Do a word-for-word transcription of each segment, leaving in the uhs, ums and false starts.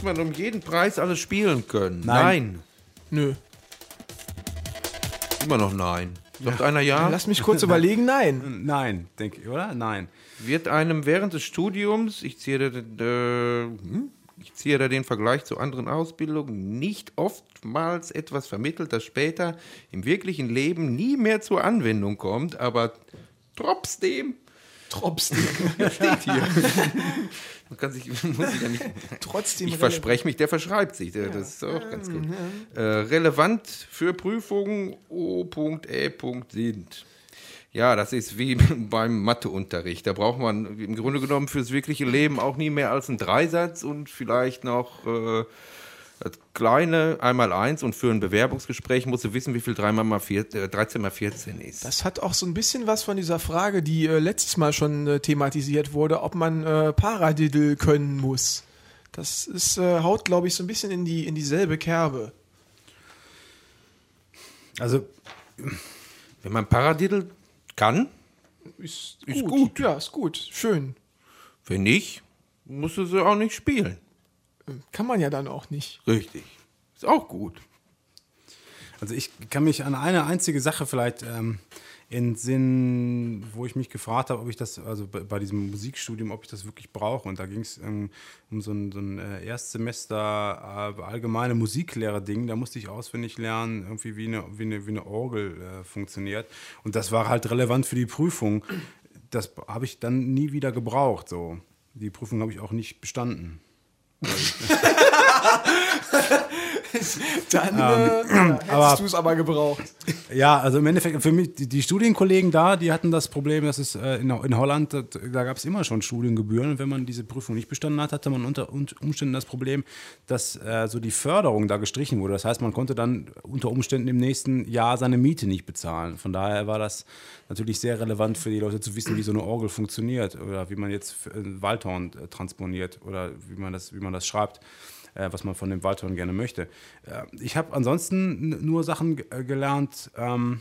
man um jeden Preis alles spielen können? Nein. Nein. Nö. Immer noch nein. Sagt einer ja? Lass mich kurz überlegen, nein. Nein, denke ich, oder? Nein. Wird einem während des Studiums, ich ziehe da, äh, hm? ich ziehe da den Vergleich zu anderen Ausbildungen, nicht oftmals etwas vermittelt, das später im wirklichen Leben nie mehr zur Anwendung kommt, aber trotzdem, Trotzdem. steht hier. Man kann sich, muss ich ja nicht, Trotzdem. ich verspreche mich, der verschreibt sich, der, das ist auch ganz gut. Äh, relevant für Prüfungen O.E. sind. Ja, das ist wie beim Matheunterricht. Da braucht man im Grunde genommen fürs wirkliche Leben auch nie mehr als einen Dreisatz und vielleicht noch äh, das kleine einmal eins und für ein Bewerbungsgespräch musst du wissen, wie viel drei mal vier, äh, dreizehn mal vierzehn ist. Das hat auch so ein bisschen was von dieser Frage, die äh, letztes Mal schon äh, thematisiert wurde, ob man äh, Paradiddle können muss. Das ist, äh, haut, glaube ich, so ein bisschen in, die, in dieselbe Kerbe. Also, wenn man Paradiddle kann, Ist, Ist gut. gut. Ja, ist gut. Schön. wenn nicht, musst du sie auch nicht spielen. Kann man ja dann auch nicht. Richtig. Ist auch gut. also ich kann mich an eine einzige Sache vielleicht ähm, entsinnen, wo ich mich gefragt habe, ob ich das, also bei, bei diesem Musikstudium, ob ich das wirklich brauche. Und da ging es ähm, um so ein, so ein äh, Erstsemester äh, allgemeine Musiklehrer-Ding. Da musste ich auswendig lernen, irgendwie wie eine, wie eine, wie eine Orgel äh, funktioniert. Und das war halt relevant für die Prüfung. Das habe ich dann nie wieder gebraucht. So. Die Prüfung habe ich auch nicht bestanden. Dann äh, hättest aber- du es aber gebraucht. Ja, also im Endeffekt, für mich, die, die Studienkollegen da, die hatten das Problem, dass es äh, in, in Holland, da, da gab es immer schon Studiengebühren. Und wenn man diese Prüfung nicht bestanden hat, hatte man unter Umständen das Problem, dass äh, so die Förderung da gestrichen wurde. Das heißt, man konnte dann unter Umständen im nächsten Jahr seine Miete nicht bezahlen. Von daher war das natürlich sehr relevant für die Leute zu wissen, wie so eine Orgel funktioniert oder wie man jetzt ein Waldhorn äh, transponiert oder wie man das, wie man das schreibt, äh, was man von dem Waldhorn gerne möchte. Äh, ich habe ansonsten n- nur Sachen g- äh, gelernt, ähm,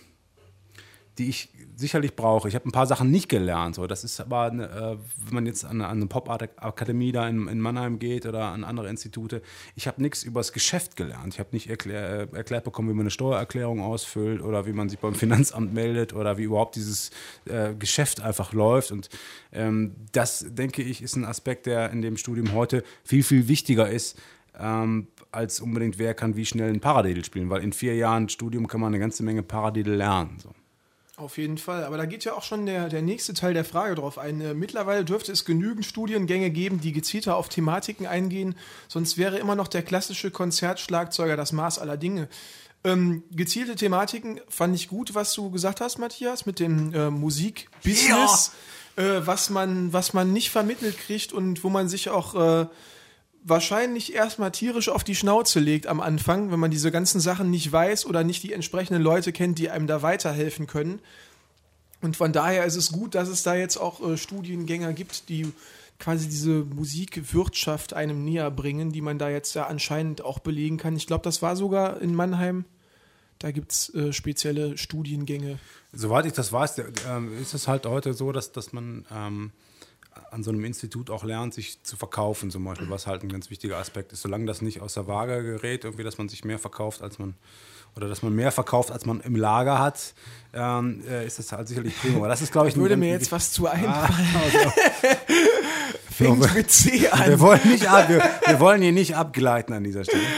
die ich sicherlich brauche. Ich habe ein paar Sachen nicht gelernt. So. Das ist aber, eine, äh, wenn man jetzt an, an eine Pop-Art-Akademie da in, in Mannheim geht oder an andere Institute, ich habe nichts über das Geschäft gelernt. Ich habe nicht erklär, äh, erklärt bekommen, wie man eine Steuererklärung ausfüllt oder wie man sich beim Finanzamt meldet oder wie überhaupt dieses äh, Geschäft einfach läuft. Und ähm, das, denke ich, ist ein Aspekt, der in dem Studium heute viel, viel wichtiger ist, ähm, als unbedingt, wer kann wie schnell ein Paradiddle spielen. Weil in vier Jahren Studium kann man eine ganze Menge Paradiddle lernen. So. Auf jeden Fall. Aber da geht ja auch schon der, der nächste Teil der Frage drauf ein. Äh, mittlerweile dürfte es genügend Studiengänge geben, die gezielter auf Thematiken eingehen. Sonst wäre immer noch der klassische Konzertschlagzeuger das Maß aller Dinge. Ähm, gezielte Thematiken fand ich gut, was du gesagt hast, Matthias, mit dem äh, Musikbusiness, äh, was man, was man nicht vermittelt kriegt und wo man sich auch äh, wahrscheinlich erstmal tierisch auf die Schnauze legt am Anfang, wenn man diese ganzen Sachen nicht weiß oder nicht die entsprechenden Leute kennt, die einem da weiterhelfen können. Und von daher ist es gut, dass es da jetzt auch äh, Studiengänger gibt, die quasi diese Musikwirtschaft einem näher bringen, die man da jetzt ja anscheinend auch belegen kann. Ich glaube, das war sogar in Mannheim. Da gibt es äh, spezielle Studiengänge. Soweit ich das weiß, der, äh, ist es halt heute so, dass, dass man ähm, an so einem Institut auch lernt, sich zu verkaufen zum Beispiel, was halt ein ganz wichtiger Aspekt ist. Solange das nicht aus der Waage gerät, irgendwie, dass man sich mehr verkauft, als man oder dass man mehr verkauft, als man im Lager hat, ähm, äh, ist das halt sicherlich prima. Aber das ist, glaube ich, Würde ein- mir jetzt was zu einfallen. Ah, also, Fängt mit C an. wir, wollen nicht ab, wir, wir wollen hier nicht abgleiten an dieser Stelle.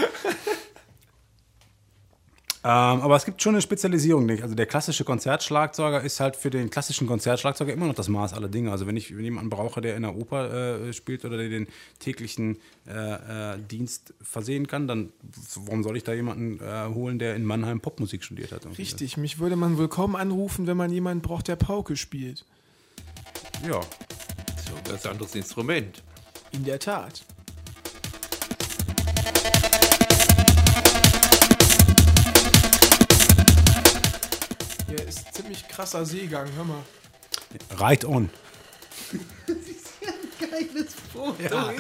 Ähm, aber es gibt schon eine Spezialisierung, nicht? Also der klassische Konzertschlagzeuger ist halt für den klassischen Konzertschlagzeuger immer noch das Maß aller Dinge. Also wenn ich wenn jemanden brauche, der in der Oper äh, spielt oder der den täglichen äh, äh, Dienst versehen kann, dann warum soll ich da jemanden äh, holen, der in Mannheim Popmusik studiert hat? Irgendwie? Richtig, mich würde man wohl kaum anrufen, wenn man jemanden braucht, der Pauke spielt. Ja. So, das ist ein anderes Instrument. In der Tat. Hier ist ziemlich krasser Seegang, hör mal. Right on. Geiles Foto.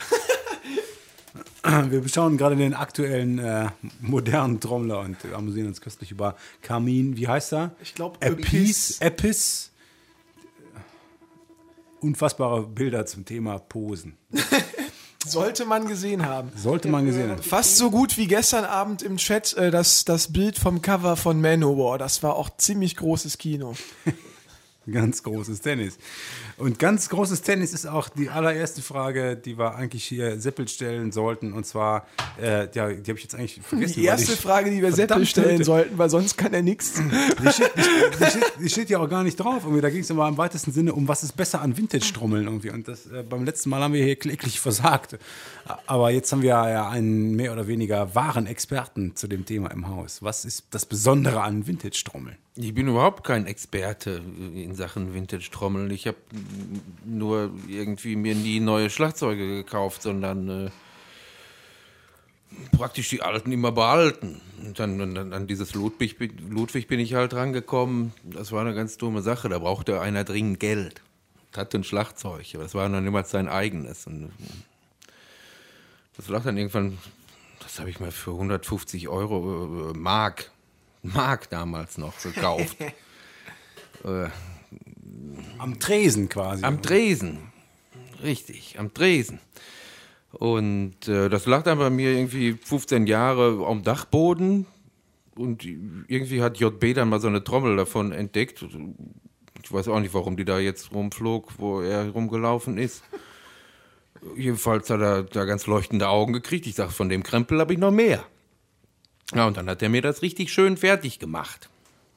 Wir schauen gerade den aktuellen äh, modernen Trommler und amüsieren uns köstlich über Carmin. Wie heißt er? Ich glaube, Epis. Epis. Unfassbare Bilder zum Thema Posen. Sollte man gesehen haben. Sollte man gesehen haben. Fast so gut wie gestern Abend im Chat äh, das, das Bild vom Cover von Manowar. Das war auch ziemlich großes Kino. Ganz großes Tennis. Und ganz großes Tennis ist auch die allererste Frage, die wir eigentlich hier Seppel stellen sollten. Und zwar, äh, ja, die habe ich jetzt eigentlich vergessen. Die erste ich, Frage, die wir Seppel stellen Leute. sollten, weil sonst kann er nichts. Die steht, die, die, steht, die steht ja auch gar nicht drauf. Irgendwie. Da ging es aber im weitesten Sinne um, was ist besser an Vintage-Trommeln irgendwie. Und das, äh, beim letzten Mal haben wir hier kläglich versagt. Aber jetzt haben wir ja einen mehr oder weniger wahren Experten zu dem Thema im Haus. Was ist das Besondere an Vintage-Trommeln? Ich bin überhaupt kein Experte in Sachen Vintage-Trommeln. Ich habe nur irgendwie mir nie neue Schlagzeuge gekauft, sondern äh, praktisch die alten immer behalten. Und dann, dann an dieses Ludwig, Ludwig bin ich halt rangekommen. Das war eine ganz dumme Sache. Da brauchte einer dringend Geld. Hatte ein Schlagzeug, aber das war noch niemals sein eigenes. Und das lag dann irgendwann, das habe ich mal für hundertfünfzig Euro äh, Mark Mark damals noch gekauft. äh, am Tresen quasi. Am Tresen. Richtig, am Tresen. Und äh, das lag dann bei mir irgendwie fünfzehn Jahre am Dachboden. Und irgendwie hat J B dann mal so eine Trommel davon entdeckt. Ich weiß auch nicht, warum die da jetzt rumflog, wo er rumgelaufen ist. Jedenfalls hat er da ganz leuchtende Augen gekriegt. Ich sage, von dem Krempel habe ich noch mehr. Ja, und dann hat er mir das richtig schön fertig gemacht.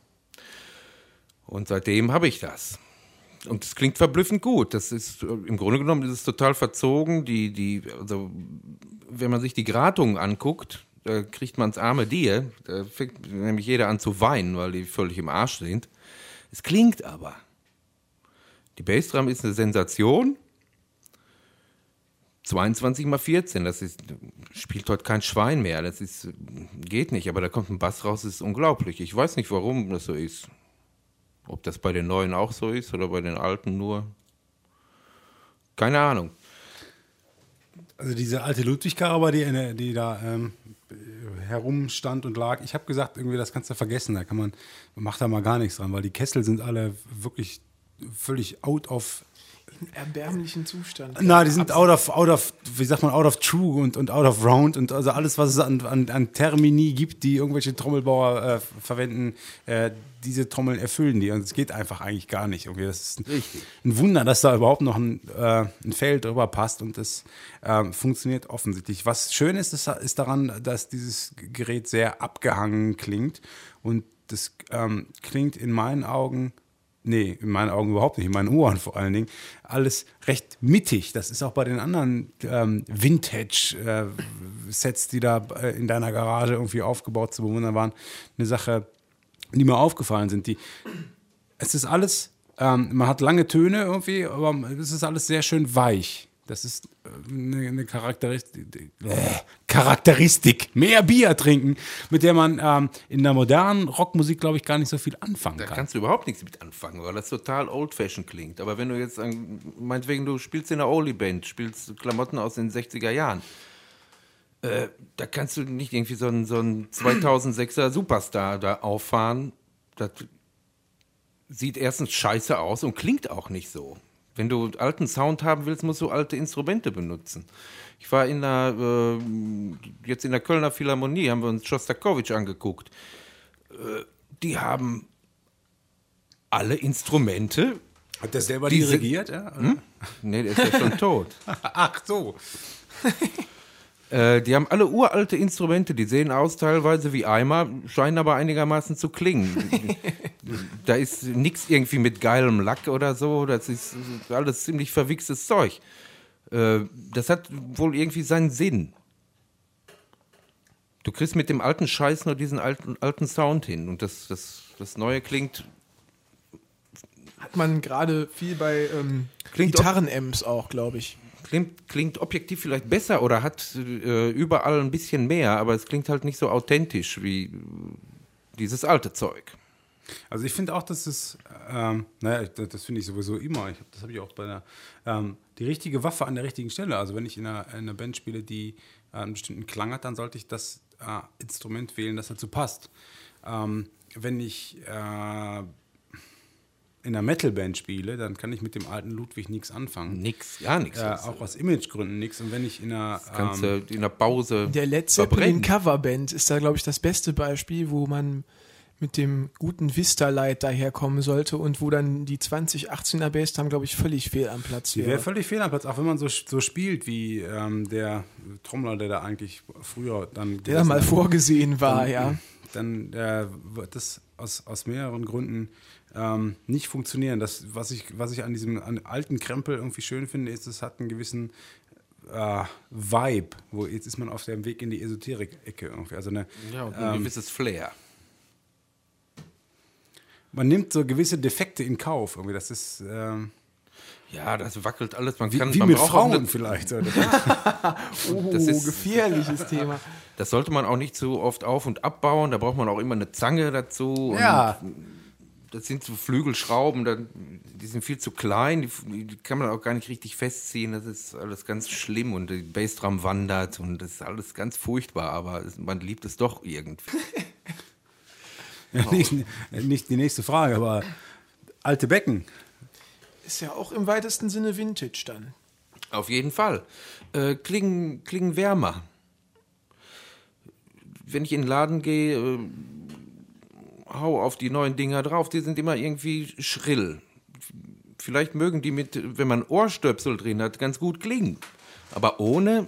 Und seitdem habe ich das. Und es klingt verblüffend gut. Das ist, im Grunde genommen ist es total verzogen. Die, die, also, wenn man sich die Gratungen anguckt, da kriegt man ins arme Dir. Da fängt nämlich jeder an zu weinen, weil die völlig im Arsch sind. Es klingt aber. Die Bassdrum ist eine Sensation. zweiundzwanzig mal vierzehn, das ist, spielt heute kein Schwein mehr, das ist, geht nicht, aber da kommt ein Bass raus, das ist unglaublich. Ich weiß nicht, warum das so ist. Ob das bei den Neuen auch so ist oder bei den Alten nur. Keine Ahnung. Also diese alte Ludwig-Karre, die, die da ähm, herumstand und lag, ich habe gesagt, irgendwie das kannst du vergessen, da kann man, macht da mal gar nichts dran, weil die Kessel sind alle wirklich völlig out of in erbärmlichen Zustand. Na, die sind out of, out of, wie sagt man, out of true und, und out of round und also alles, was es an, an, an Termini gibt, die irgendwelche Trommelbauer äh, verwenden, äh, diese Trommeln erfüllen die und es geht einfach eigentlich gar nicht. Irgendwie, das ist ein, ein Wunder, dass da überhaupt noch ein, äh, ein Feld drüber passt und das äh, funktioniert offensichtlich. Was schön ist, ist, ist daran, dass dieses Gerät sehr abgehangen klingt und das ähm, klingt in meinen Augen Nee, in meinen Augen überhaupt nicht, in meinen Ohren vor allen Dingen. Alles recht mittig. Das ist auch bei den anderen ähm, Vintage-Sets, äh, die da äh, in deiner Garage irgendwie aufgebaut zu bewundern waren, eine Sache, die mir aufgefallen sind. Die, es ist alles, ähm, man hat lange Töne irgendwie, aber es ist alles sehr schön weich. Das ist eine, eine Charakteristik, äh, Charakteristik, mehr Bier trinken, mit der man ähm, in der modernen Rockmusik, glaube ich, gar nicht so viel anfangen kann. Da kannst du überhaupt nichts mit anfangen, weil das total old-fashioned klingt. Aber wenn du jetzt, meinetwegen, du spielst in einer Oldie-Band, spielst Klamotten aus den sechziger Jahren, äh, da kannst du nicht irgendwie so einen, so einen zweitausendsechser Superstar da auffahren. Das sieht erstens scheiße aus und klingt auch nicht so. Wenn du alten Sound haben willst, musst du alte Instrumente benutzen. Ich war in der, äh, jetzt in der Kölner Philharmonie, haben wir uns Schostakowitsch angeguckt. Äh, die haben alle Instrumente. Hat der selber die dirigiert? Ja, hm? Nee, der ist ja schon tot. Ach so. äh, die haben alle uralte Instrumente, die sehen aus teilweise wie Eimer, scheinen aber einigermaßen zu klingen. Da ist nichts irgendwie mit geilem Lack oder so, das ist alles ziemlich verwichstes Zeug. Äh, das hat wohl irgendwie seinen Sinn. Du kriegst mit dem alten Scheiß nur diesen alten, alten Sound hin und das, das, das Neue klingt... Hat man gerade viel bei ähm, Klingt Gitarren-Amps auch, glaube ich. Klingt, klingt objektiv vielleicht besser oder hat äh, überall ein bisschen mehr, aber es klingt halt nicht so authentisch wie dieses alte Zeug. Also ich finde auch, dass es, ähm, naja, das, das finde ich sowieso immer, ich hab, das habe ich auch bei der, ähm, die richtige Waffe an der richtigen Stelle. Also wenn ich in einer, in einer Band spiele, die äh, einen bestimmten Klang hat, dann sollte ich das äh, Instrument wählen, das dazu passt. Ähm, wenn ich äh, in einer Metalband spiele, dann kann ich mit dem alten Ludwig nichts anfangen. Nix, ja nichts. Äh, auch aus Imagegründen nichts. Und wenn ich in einer... Das kannst du Ähm, in der Pause Der Led Zeppelin Coverband ist da, glaube ich, das beste Beispiel, wo man mit dem guten Vista-Light daherkommen sollte und wo dann die zwanzig achtzehner Bassdrum, glaube ich, völlig fehl am Platz die wäre. wäre völlig fehl am Platz, auch wenn man so, so spielt wie ähm, der Trommler, der da eigentlich früher dann... Der da mal vorgesehen war, dann, ja. Dann äh, wird das aus, aus mehreren Gründen ähm, nicht funktionieren. Das, was ich, was ich an diesem an alten Krempel irgendwie schön finde, ist, es hat einen gewissen äh, Vibe, wo jetzt ist man auf dem Weg in die Esoterik-Ecke irgendwie. Also eine, ja, und ein ähm, gewisses Flair. Man nimmt so gewisse Defekte in Kauf. Irgendwie. Das ist ähm, Ja, das wackelt alles. Man wie, kann, wie man mit braucht Frauen auch eine, vielleicht. Oder? Oh, das ist- gefährliches Thema. Das sollte man auch nicht zu oft auf- und abbauen. Da braucht man auch immer eine Zange dazu. Ja. Und das sind so Flügelschrauben, da- die sind viel zu klein. Die, die kann man auch gar nicht richtig festziehen. Das ist alles ganz schlimm. Und die Bassdrum wandert. Und das ist alles ganz furchtbar. Aber es, man liebt es doch irgendwie. Ja, nicht, nicht die nächste Frage, aber alte Becken. Ist ja auch im weitesten Sinne Vintage dann. Auf jeden Fall. Äh, klingen, klingen wärmer. Wenn ich in den Laden gehe, äh, hau auf die neuen Dinger drauf, die sind immer irgendwie schrill. Vielleicht mögen die mit, wenn man Ohrstöpsel drin hat, ganz gut klingen. Aber ohne,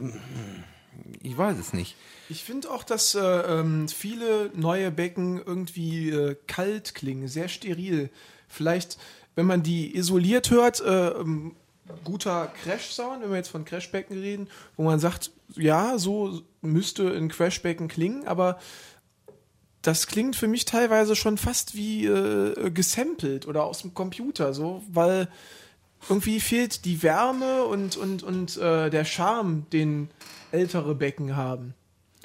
ich weiß es nicht. Ich finde auch, dass äh, ähm, viele neue Becken irgendwie äh, kalt klingen, sehr steril. Vielleicht, wenn man die isoliert hört, äh, ähm, guter Crash-Sound, wenn wir jetzt von Crashbecken reden, wo man sagt, ja, so müsste ein Crashbecken klingen, aber das klingt für mich teilweise schon fast wie äh, gesampelt oder aus dem Computer, so, weil irgendwie fehlt die Wärme und, und, und äh, der Charme, den ältere Becken haben.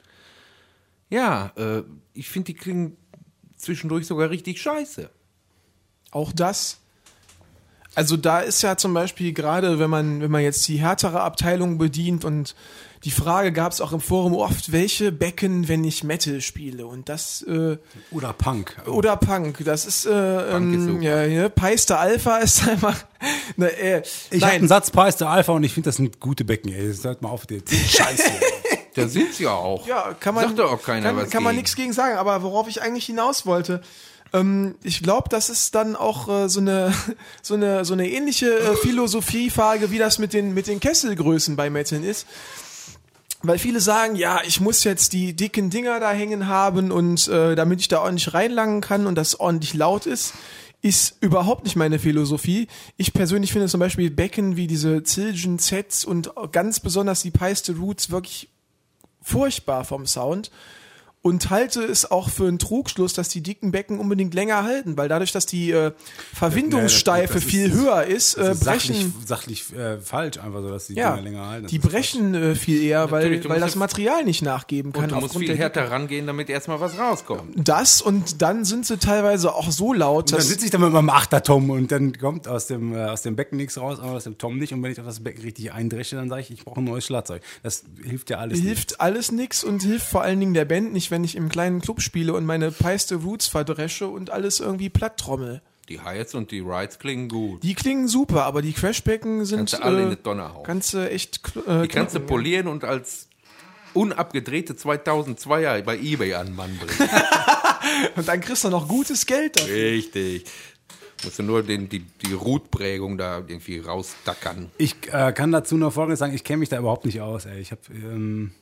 Ja, äh, ich finde, die klingen zwischendurch sogar richtig scheiße. Auch das. Also da ist ja zum Beispiel gerade, wenn man, wenn man jetzt die härtere Abteilung bedient und die Frage gab es auch im Forum oft, welche Becken, wenn ich Metal spiele und das äh, Oder Punk. oder Punk, das ist, äh, Punk ist ähm, super. ja, ja, Peister Alpha ist einfach ne, äh, Ich habe nein, einen Satz Preis der Alpha und ich finde, das sind gute Becken. Ey. Hört mal auf, die die Scheiße. Da sind sie ja auch. ja, kann man, Sagt doch auch keiner kann, was kann man gegen. nichts gegen sagen, aber worauf ich eigentlich hinaus wollte, ähm, ich glaube, das ist dann auch äh, so eine so eine so eine ähnliche äh, Philosophiefrage, wie das mit den mit den Kesselgrößen bei Metal ist. Weil viele sagen, ja, ich muss jetzt die dicken Dinger da hängen haben und äh, damit ich da ordentlich reinlangen kann und das ordentlich laut ist, ist überhaupt nicht meine Philosophie. Ich persönlich finde zum Beispiel Becken wie diese Zildjian Zs und ganz besonders die Peiste Roots wirklich furchtbar vom Sound und halte es auch für einen Trugschluss, dass die dicken Becken unbedingt länger halten, weil dadurch, dass die äh, Verwindungssteife das ist- viel höher ist, äh, Das ist sachlich, brechen sachlich äh, falsch, einfach so, dass die ja, Dinger länger halten. Das die ist brechen äh, viel eher, weil, Natürlich, du weil musst das ja- Material nicht nachgeben kann. Und du musst aufgrund viel der härter rangehen, damit erstmal was rauskommt. Das und dann sind sie teilweise auch so laut, Und dann dass sitze ich da mit meinem Achter-Tom und dann kommt aus dem, äh, aus dem Becken nichts raus, aber aus dem Tom nicht. Und wenn ich auf das Becken richtig eindresche, dann sage ich, ich brauche ein neues Schlagzeug. Das hilft ja alles hilft nicht. alles nix und hilft vor allen Dingen der Band nicht, wenn ich im kleinen Club spiele und meine Peiste Roots verdresche und alles irgendwie platt trommel. Die Highs und die Rides klingen gut. Die klingen super, aber die Crashbecken sind Kannst du alle in äh, eine Tonne hauen. kannst du echt kl- äh, Die kannst du knacken, polieren und als unabgedrehte zweitausendzweier bei eBay an den Mann bringen. ja. Und dann kriegst du noch gutes Geld dafür. Richtig. Musst du nur den, die, die Rootprägung da irgendwie rausdackern. Ich äh, kann dazu noch Folgendes sagen, ich kenne mich da überhaupt nicht aus. Ey. Ich habe ähm,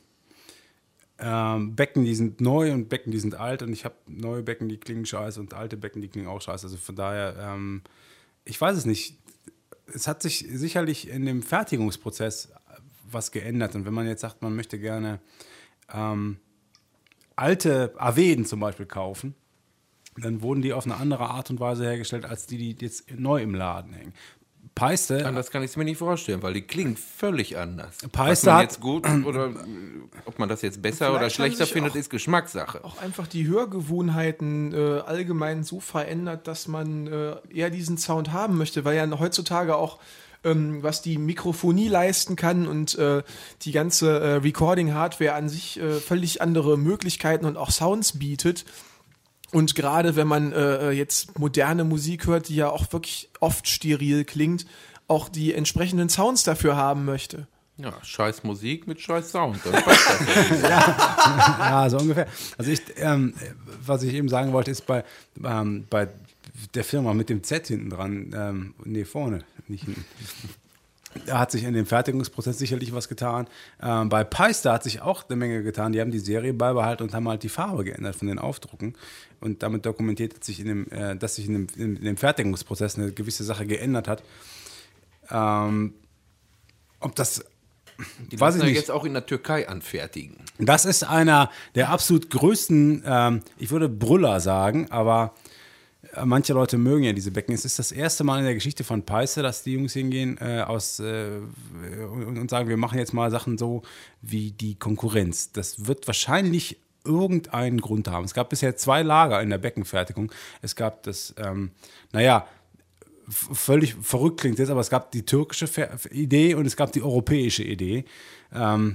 ähm, Becken, die sind neu und Becken, die sind alt und ich habe neue Becken, die klingen scheiße und alte Becken, die klingen auch scheiße. Also von daher, ähm, ich weiß es nicht. Es hat sich sicherlich in dem Fertigungsprozess was geändert und wenn man jetzt sagt, man möchte gerne ähm, alte Aveden zum Beispiel kaufen, dann wurden die auf eine andere Art und Weise hergestellt, als die, die jetzt neu im Laden hängen. Peiste, Anders kann ich es mir nicht vorstellen, weil die klingen völlig anders. Peiste Was man hat- jetzt gut oder äh, ob man das jetzt besser Vielleicht oder haben schlechter sich findet, auch- ist Geschmackssache. Auch einfach die Hörgewohnheiten äh, allgemein so verändert, dass man äh, eher diesen Sound haben möchte, weil ja heutzutage auch ähm, was die Mikrofonie leisten kann und äh, die ganze äh, Recording-Hardware an sich äh, völlig andere Möglichkeiten und auch Sounds bietet, Und gerade wenn man äh, jetzt moderne Musik hört, die ja auch wirklich oft steril klingt, auch die entsprechenden Sounds dafür haben möchte. Ja, scheiß Musik mit scheiß Sound. Dann passt das ja. Ja, so ungefähr. Also ich, ähm, was ich eben sagen wollte, ist bei, ähm, bei der Firma mit dem Z hinten dran, ähm, nee, vorne, nicht hinten. Da hat sich in dem Fertigungsprozess sicherlich was getan. Ähm, bei Peister hat sich auch eine Menge getan. Die haben die Serie beibehalten und haben halt die Farbe geändert von den Aufdrucken. Und damit dokumentiert hat sich in dem, äh, dass sich in dem, in dem Fertigungsprozess eine gewisse Sache geändert hat. Ähm, ob das, Die weiß lassen ich ja nicht. jetzt auch in der Türkei anfertigen. Das ist einer der absolut größten, ähm, ich würde Brüller sagen, aber äh, manche Leute mögen ja diese Becken. Es ist das erste Mal in der Geschichte von Peiße, dass die Jungs hingehen äh, aus, äh, und, und sagen, wir machen jetzt mal Sachen so wie die Konkurrenz. Das wird wahrscheinlich irgendeinen Grund haben. Es gab bisher zwei Lager in der Beckenfertigung. Es gab das, ähm, naja, f- völlig verrückt klingt jetzt, aber es gab die türkische Fer- Idee und es gab die europäische Idee. Ähm,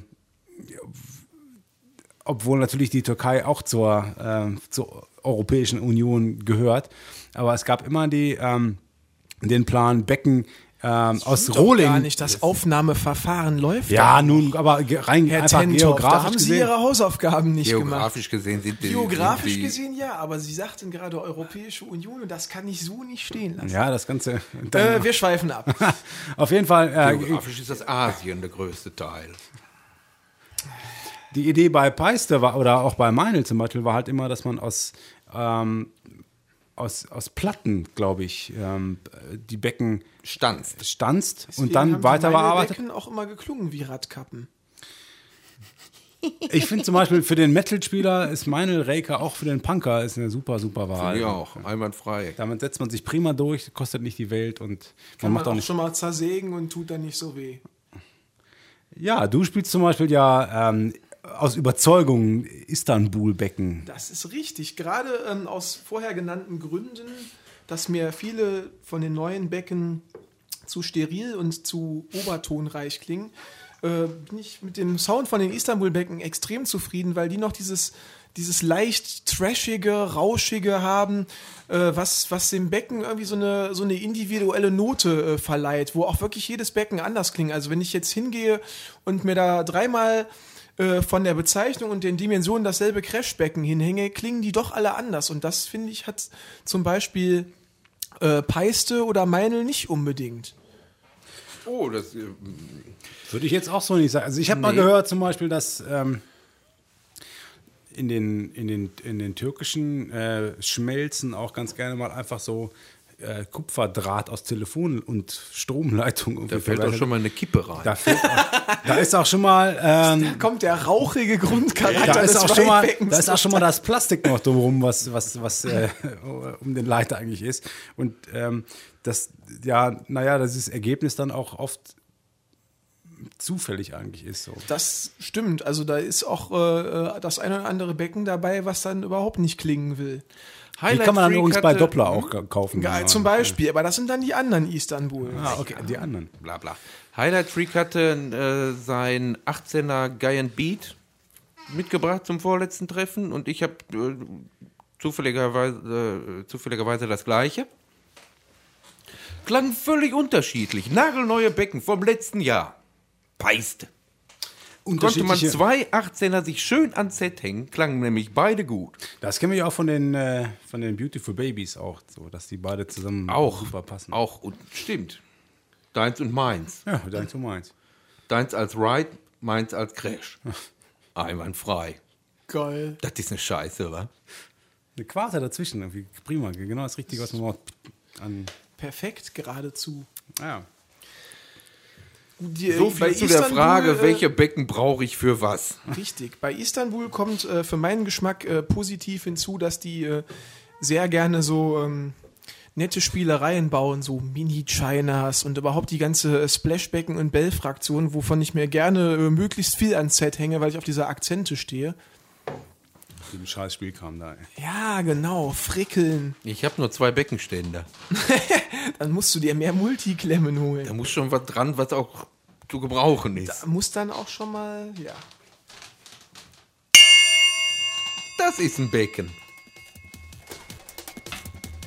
obwohl natürlich die Türkei auch zur, ähm, zur Europäischen Union gehört. Aber es gab immer die, ähm, den Plan, Becken ähm, aus Doch Rohling. gar nicht, das Aufnahmeverfahren läuft. Ja, da. nun, aber ge- rein Herr einfach Tentorf, da geografisch haben Sie gesehen. Ihre Hausaufgaben nicht gemacht. Geografisch gesehen sind die. Geografisch sind die, gesehen ja, aber Sie sagten gerade Europäische Union und das kann ich so nicht stehen lassen. Ja, das Ganze. Dann, Äh, wir schweifen ab. auf jeden Fall. Äh, Geografisch ist das Asien der größte Teil. Die Idee bei Peister war, oder auch bei Meinl zum Beispiel, war halt immer, dass man aus, ähm, aus, aus Platten, glaube ich, ähm, die Becken Stanzt. stanzt Deswegen und dann haben weiter die meine bearbeitet. Becken auch immer geklungen wie Radkappen. Ich finde zum Beispiel für den Metal-Spieler ist Meinl Raker auch für den Punker ist eine super, super Wahl. Ja, auch. Einwandfrei. Damit setzt man sich prima durch, kostet nicht die Welt und Kann man man macht auch auch nicht. schon mal zersägen und tut dann nicht so weh. Ja, du spielst zum Beispiel ja ähm, aus Überzeugung Istanbul-Becken. Das ist richtig. Gerade ähm, aus vorher genannten Gründen, dass mir viele von den neuen Becken zu steril und zu obertonreich klingen, äh, bin ich mit dem Sound von den Istanbul-Becken extrem zufrieden, weil die noch dieses, dieses leicht trashige, rauschige haben, äh, was, was dem Becken irgendwie so eine, so eine individuelle Note äh, verleiht, wo auch wirklich jedes Becken anders klingt. Also wenn ich jetzt hingehe und mir da dreimal äh, von der Bezeichnung und den Dimensionen dasselbe Crashbecken hinhänge, klingen die doch alle anders. Und das, finde ich, hat zum Beispiel äh, Peiste oder Meinl nicht unbedingt. Oh, das. äh, Würde ich jetzt auch so nicht sagen. Also ich habe mal Nee. gehört zum Beispiel, dass ähm, in, den, in, den, in den türkischen äh, Schmelzen auch ganz gerne mal einfach so äh, Kupferdraht aus Telefon- und Stromleitung irgendwie Da fällt auch verwendet. schon mal eine Kippe rein. Da, fällt auch, da ist auch schon mal ähm, Da kommt der rauchige Grundcharakter da ist des auch schon mal, Weinbeckens. da ist auch schon mal das Plastik noch drumherum, was, was, was äh, um den Leiter eigentlich ist. Und ähm, das, ja, naja, das ist Ergebnis dann auch oft zufällig eigentlich ist. So. Das stimmt. Also da ist auch äh, das eine oder andere Becken dabei, was dann überhaupt nicht klingen will. Die kann man dann Freak übrigens bei hatte- Doppler auch ka- kaufen. Ja, Ja, zum Beispiel. Aber das sind dann die anderen Istanbul. Ah, okay, die anderen. Bla bla. Highlight Freak hatte äh, sein achtzehner Giant Beat mitgebracht zum vorletzten Treffen und ich habe äh, zufälligerweise, äh, zufälligerweise das gleiche. Klang völlig unterschiedlich. Nagelneue Becken vom letzten Jahr. Peiste. Konnte man Unterschiedliche- zwei achtzehner sich schön ans Set hängen, klangen nämlich beide gut. Das kennen wir ja auch von den, äh, von den Beautiful Babies auch, so, dass die beide zusammen Auch, super passen. auch, und stimmt. Deins und meins. Ja, deins und meins. Deins als Ride, meins als Crash. Einwandfrei. Geil. Das ist eine Scheiße, wa? Eine Quarte dazwischen, irgendwie prima, genau das Richtige, was man braucht. An, Perfekt geradezu. ja. Die, So bei viel zu der Istanbul, Frage, äh, welche Becken brauche ich für was? Richtig. Bei Istanbul kommt äh, für meinen Geschmack äh, positiv hinzu, dass die äh, sehr gerne so ähm, nette Spielereien bauen, so Mini-Chinas und überhaupt die ganze äh, Splashbecken- und Bell-Fraktion, wovon ich mir gerne äh, möglichst viel ans Set hänge, weil ich auf diese Akzente stehe. Dem Scheißspiel kam da. Ey. Ja, genau. Frickeln. Ich habe nur zwei Beckenständer. Dann musst du dir mehr Multiklemmen holen. Da muss schon was dran, was auch zu gebrauchen ist. Da muss dann auch schon mal, ja. Das ist ein Becken.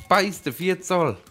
Beiste, vier Zoll.